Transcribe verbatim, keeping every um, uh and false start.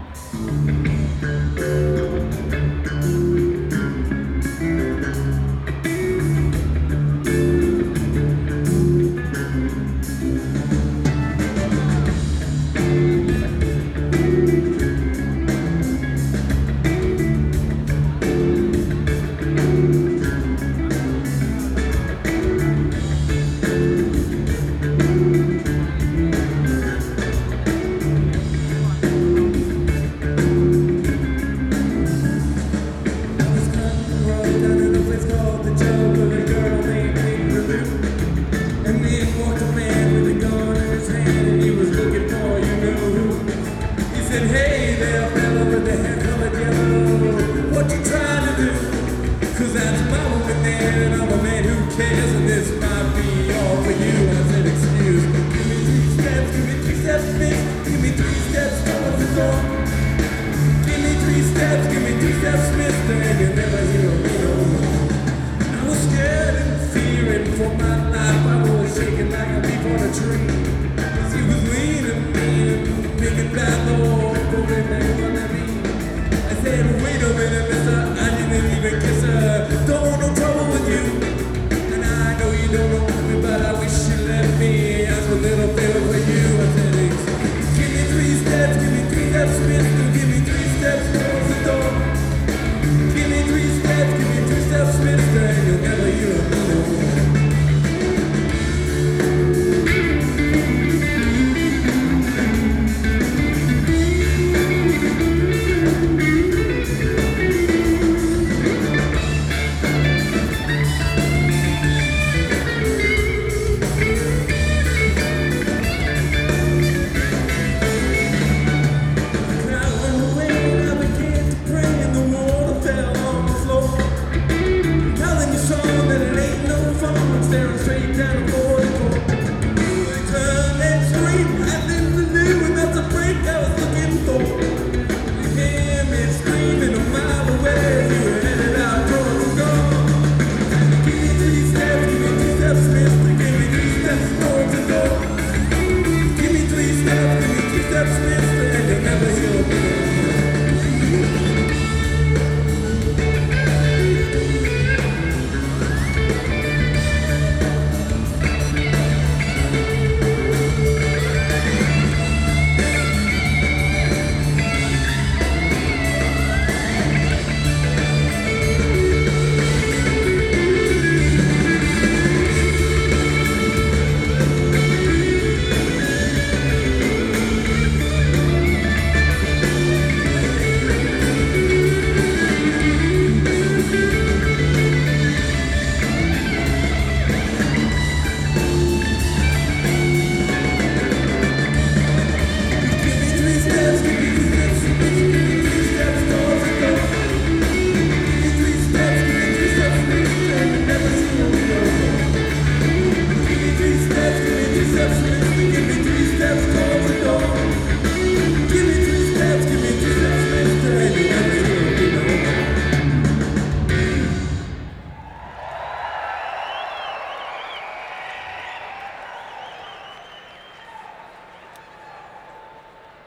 Hey there, fella with the hair colored yellow, what you trying to do? Cause that's my woman there, and I'm a man who cares, and this might be all for you. I said, excuse me, give me three steps, give me three steps, miss, give me three steps towards the door. Give me three steps, give me three steps, mister, and you'll never hear me no more. I was scared and fearing for my life, I was shaking like a leaf on a tree. Cause he was leaning, leaning, making bad Lord.